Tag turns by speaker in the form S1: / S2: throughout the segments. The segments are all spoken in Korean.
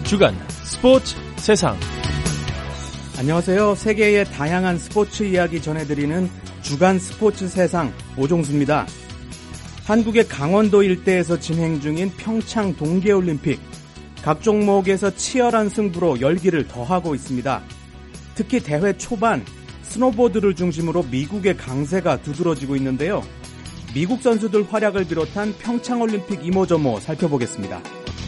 S1: 주간 스포츠 세상.
S2: 안녕하세요. 세계의 다양한 스포츠 이야기 전해드리는 주간 스포츠 세상 오종수입니다. 한국의 강원도 일대에서 진행 중인 평창 동계올림픽. 각 종목에서 치열한 승부로 열기를 더하고 있습니다. 특히 대회 초반 스노보드를 중심으로 미국의 강세가 두드러지고 있는데요. 미국 선수들 활약을 비롯한 평창올림픽 이모저모 살펴보겠습니다.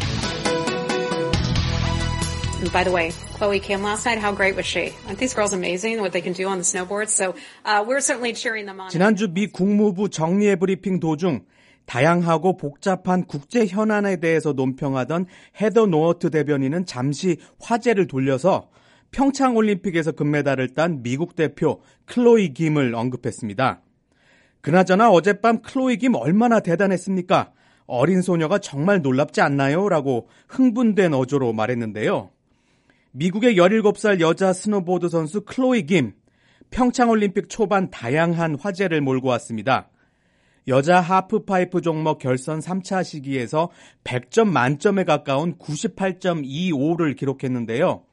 S3: By the way, Chloe Kim last night, how great was she? Aren't these girls amazing what they can do on the snowboards? So we're certainly cheering them on.
S2: 지난주 미 국무부 정례 브리핑 도중 다양하고 복잡한 국제 현안에 대해서 논평하던 헤더 노어트 대변인은 잠시 화제를 돌려서 평창올림픽에서 금메달을 딴 미국 대표 클로이 김을 언급했습니다. 그나저나 어젯밤 클로이 김 얼마나 대단했습니까? 어린 소녀가 정말 놀랍지 않나요? 라고 흥분된 어조로 말했는데요. 미국의 17살 여자 스노보드 선수 클로이 김, 평창올림픽 초반 다양한 화제를 몰고 왔습니다. 여자 하프파이프 종목 결선 3차 시기에서 100점 만점에 가까운 98.25를 기록했는데요.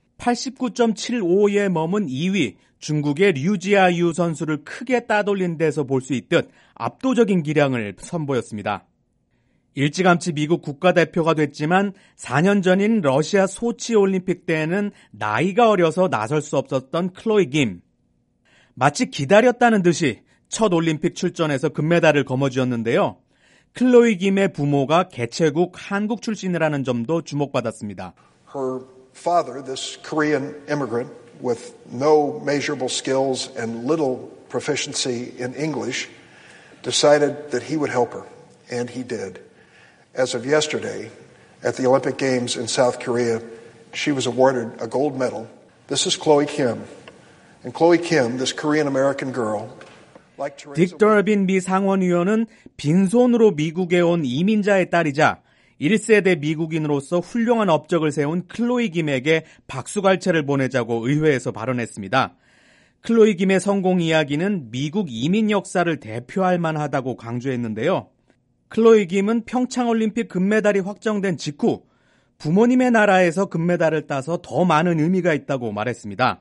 S2: 89.75에 머문 2위 중국의 류지아유 선수를 크게 따돌린 데서 볼 수 있듯 압도적인 기량을 선보였습니다. 일찌감치 미국 국가대표가 됐지만 4년 전인 러시아 소치 올림픽 때에는 나이가 어려서 나설 수 없었던 클로이 김. 마치 기다렸다는 듯이 첫 올림픽 출전에서 금메달을 거머쥐었는데요. 클로이 김의 부모가 개최국 한국 출신이라는 점도 주목받았습니다.
S4: Her father, this Korean immigrant with no measurable skills and little proficiency in English, decided that he would help her, and he did. As of yesterday, at the Olympic Games in South Korea, she was awarded a gold medal. This is Chloe Kim. And Chloe Kim, this Korean-American girl,
S2: 딕 더빈 미 상원의원은 빈손으로 미국에 온 이민자의 딸이자 1세대 미국인으로서 훌륭한 업적을 세운 클로이 김에게 박수갈채를 보내자고 의회에서 발언했습니다. 클로이 김의 성공 이야기는 미국 이민 역사를 대표할 만하다고 강조했는데요. 클로이 김은 평창올림픽 금메달이 확정된 직후 부모님의 나라에서 금메달을 따서 더 많은 의미가 있다고 말했습니다.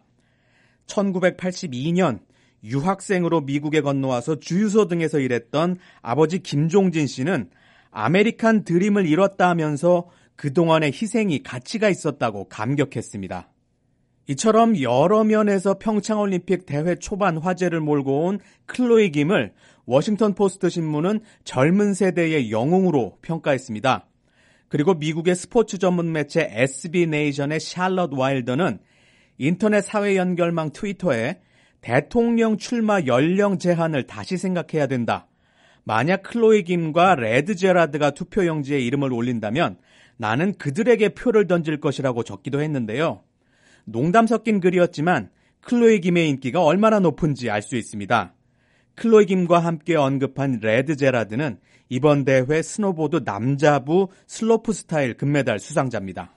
S2: 1982년 유학생으로 미국에 건너와서 주유소 등에서 일했던 아버지 김종진 씨는 아메리칸 드림을 이뤘다 하면서 그동안의 희생이 가치가 있었다고 감격했습니다. 이처럼 여러 면에서 평창올림픽 대회 초반 화제를 몰고 온 클로이 김을 워싱턴 포스트 신문은 젊은 세대의 영웅으로 평가했습니다. 그리고 미국의 스포츠 전문 매체 SB 네이션의 샬럿 와일더는 인터넷 사회 연결망 트위터에 대통령 출마 연령 제한을 다시 생각해야 된다. 만약 클로이 김과 레드 제라드가 투표용지에 이름을 올린다면 나는 그들에게 표를 던질 것이라고 적기도 했는데요. 농담 섞인 글이었지만 클로이 김의 인기가 얼마나 높은지 알 수 있습니다. 클로이 김과 함께 언급한 레드 제라드는 이번 대회 스노보드 남자부 슬로프 스타일 금메달 수상자입니다.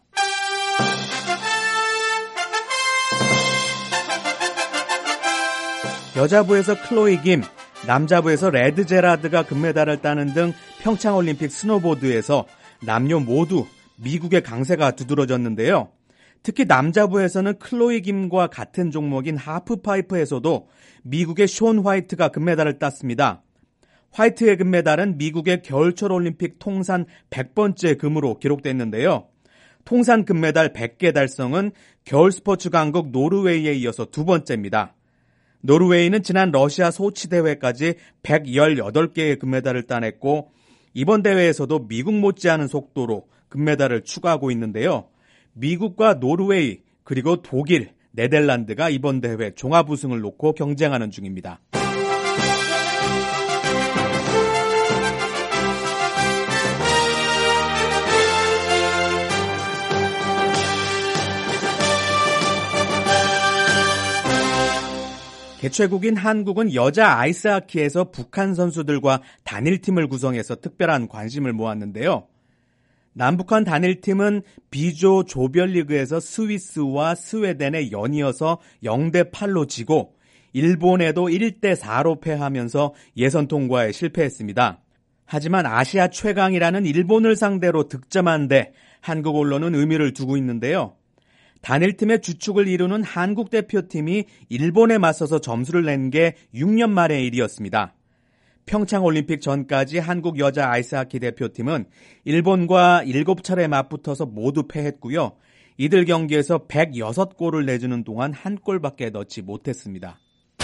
S2: 여자부에서 클로이 김, 남자부에서 레드 제라드가 금메달을 따는 등 평창올림픽 스노보드에서 남녀 모두 미국의 강세가 두드러졌는데요. 특히 남자부에서는 클로이 김과 같은 종목인 하프파이프에서도 미국의 숀 화이트가 금메달을 땄습니다. 화이트의 금메달은 미국의 겨울철 올림픽 통산 100번째 금으로 기록됐는데요. 통산 금메달 100개 달성은 겨울 스포츠 강국 노르웨이에 이어서 두 번째입니다. 노르웨이는 지난 러시아 소치 대회까지 118개의 금메달을 따냈고 이번 대회에서도 미국 못지않은 속도로 금메달을 추가하고 있는데요. 미국과 노르웨이 그리고 독일, 네덜란드가 이번 대회 종합 우승을 놓고 경쟁하는 중입니다. 개최국인 한국은 여자 아이스하키에서 북한 선수들과 단일팀을 구성해서 특별한 관심을 모았는데요. 남북한 단일팀은 B조 조별리그에서 스위스와 스웨덴에 연이어서 0대8로 지고 일본에도 1대4로 패하면서 예선 통과에 실패했습니다. 하지만 아시아 최강이라는 일본을 상대로 득점한 데 한국 언론은 의미를 두고 있는데요. 단일팀의 주축을 이루는 한국 대표팀이 일본에 맞서서 점수를 낸 게 6년 만의 일이었습니다. 평창올림픽 전까지 한국 여자 아이스하키 대표팀은 일본과 7차례 맞붙어서 모두 패했고요. 이들 경기에서 106골을 내주는 동안 한 골밖에 넣지 못했습니다.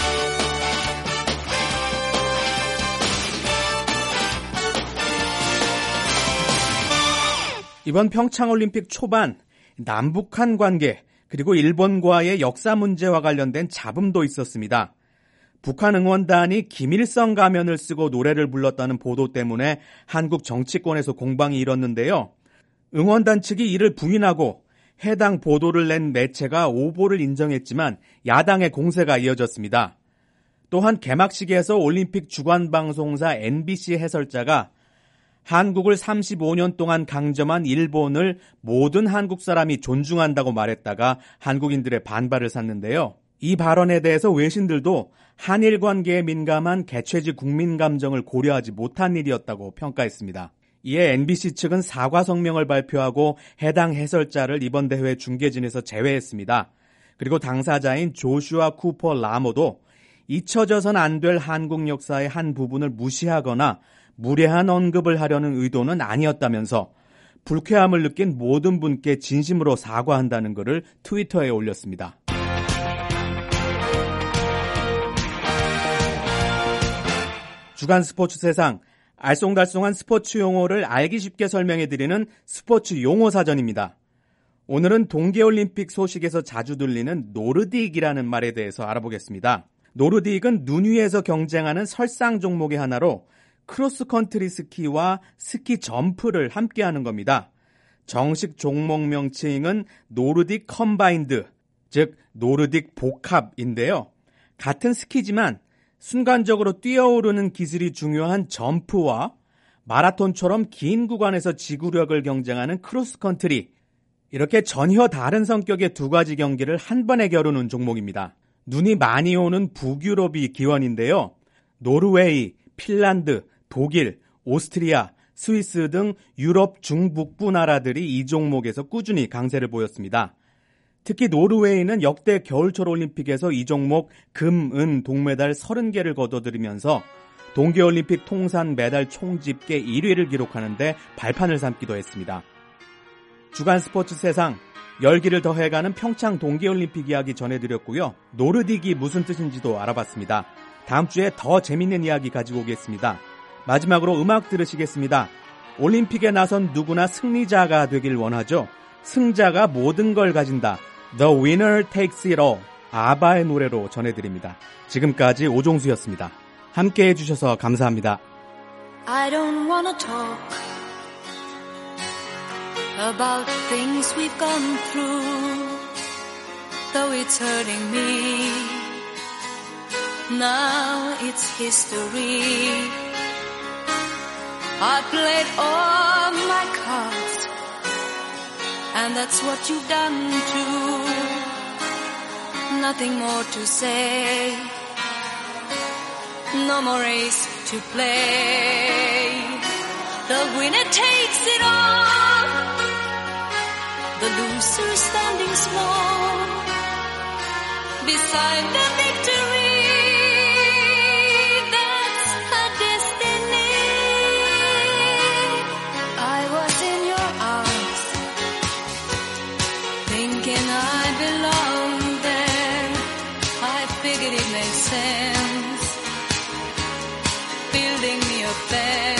S2: 이번 평창올림픽 초반 남북한 관계 그리고 일본과의 역사 문제와 관련된 잡음도 있었습니다. 북한 응원단이 김일성 가면을 쓰고 노래를 불렀다는 보도 때문에 한국 정치권에서 공방이 일었는데요. 응원단 측이 이를 부인하고 해당 보도를 낸 매체가 오보를 인정했지만 야당의 공세가 이어졌습니다. 또한 개막식에서 올림픽 주관방송사 NBC 해설자가 한국을 35년 동안 강점한 일본을 모든 한국 사람이 존중한다고 말했다가 한국인들의 반발을 샀는데요. 이 발언에 대해서 외신들도 한일 관계에 민감한 개최지 국민 감정을 고려하지 못한 일이었다고 평가했습니다. 이에 MBC 측은 사과 성명을 발표하고 해당 해설자를 이번 대회 중계진에서 제외했습니다. 그리고 당사자인 조슈아 쿠퍼 라모도 잊혀져선 안 될 한국 역사의 한 부분을 무시하거나 무례한 언급을 하려는 의도는 아니었다면서 불쾌함을 느낀 모든 분께 진심으로 사과한다는 것을 트위터에 올렸습니다. 주간 스포츠 세상, 알쏭달쏭한 스포츠 용어를 알기 쉽게 설명해드리는 스포츠 용어 사전입니다. 오늘은 동계올림픽 소식에서 자주 들리는 노르딕이라는 말에 대해서 알아보겠습니다. 노르딕은 눈 위에서 경쟁하는 설상 종목의 하나로 크로스컨트리 스키와 스키 점프를 함께하는 겁니다. 정식 종목 명칭은 노르딕 컴바인드, 즉 노르딕 복합인데요. 같은 스키지만 순간적으로 뛰어오르는 기술이 중요한 점프와 마라톤처럼 긴 구간에서 지구력을 경쟁하는 크로스컨트리, 이렇게 전혀 다른 성격의 두 가지 경기를 한 번에 겨루는 종목입니다. 눈이 많이 오는 북유럽이 기원인데요. 노르웨이, 핀란드, 독일, 오스트리아, 스위스 등 유럽 중북부 나라들이 이 종목에서 꾸준히 강세를 보였습니다. 특히 노르웨이는 역대 겨울철 올림픽에서 이 종목 금, 은, 동메달 30개를 거둬들이면서 동계올림픽 통산 메달 총집계 1위를 기록하는데 발판을 삼기도 했습니다. 주간 스포츠 세상, 열기를 더해가는 평창 동계올림픽 이야기 전해드렸고요. 노르딕이 무슨 뜻인지도 알아봤습니다. 다음 주에 더 재밌는 이야기 가지고 오겠습니다. 마지막으로 음악 들으시겠습니다. 올림픽에 나선 누구나 승리자가 되길 원하죠. 승자가 모든 걸 가진다. The winner takes it all. 아바의 노래로 전해드립니다. 지금까지 오종수였습니다. 함께 해주셔서 감사합니다.
S5: I don't wanna talk about things we've gone through, though it's hurting me. Now it's history. I played all my cards, and that's what you've done too. Nothing more to say, no more race to play. The winner takes it all, the loser standing small beside the victory. That's her destiny. I was in your arms, thinking I belonged there. I figured it made sense, building me a bed.